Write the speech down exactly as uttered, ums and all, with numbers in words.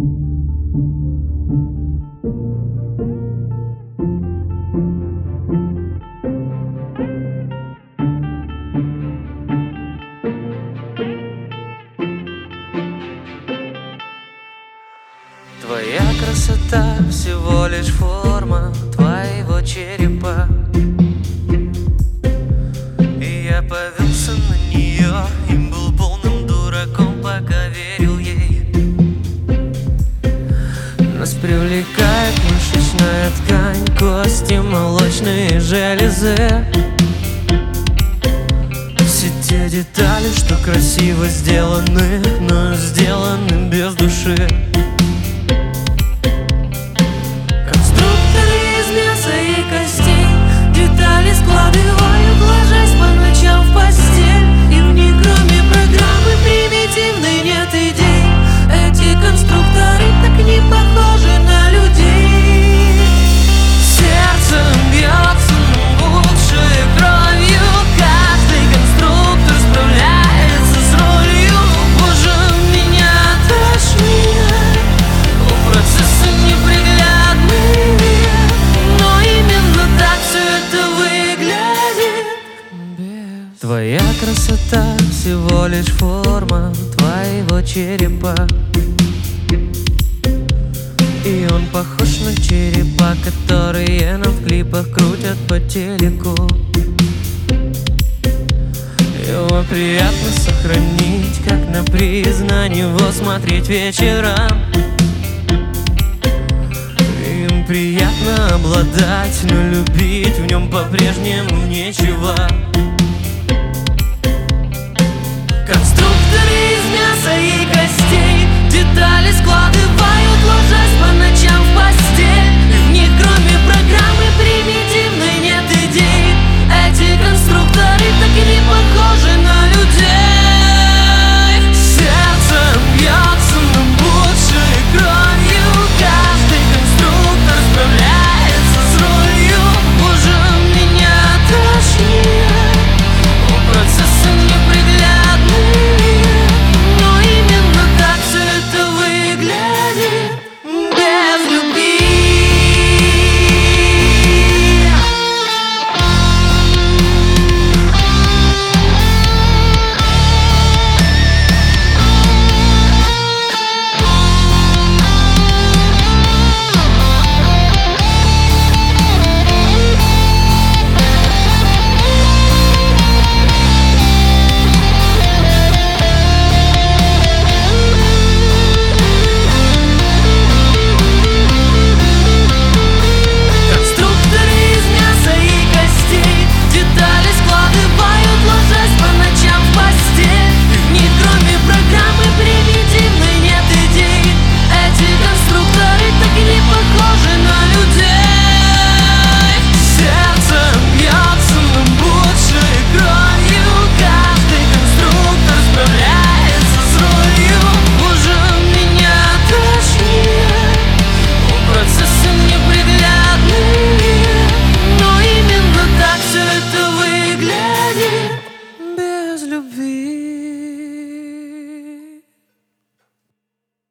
Твоя красота всего лишь форма твоего черепа, и я повелся на нее, и был полным дураком, пока верил ей. Нас привлекает мышечная ткань, кости, молочные железы, все те детали, что красиво сделаны, но сделаны без души. Детали складываю, ложась по ночам в постель, и в них, кроме программы примитивной, нет идей. Эти конструкторы так не похожи на людей. Сердце бьется лучшей кровью, каждый конструктор справляется с ролью. Боже, меня тошнит, у процесса неприглядный вид, но именно так все это выглядит. Твоя красота всего лишь форма твоего черепа, и он похож на черепа, которые нам в клипах крутят по телеку. Его приятно сохранить, как на приз, на него смотреть вечером. Им приятно обладать, но любить в нем по-прежнему нечего. Конструкторы из мяса и костей.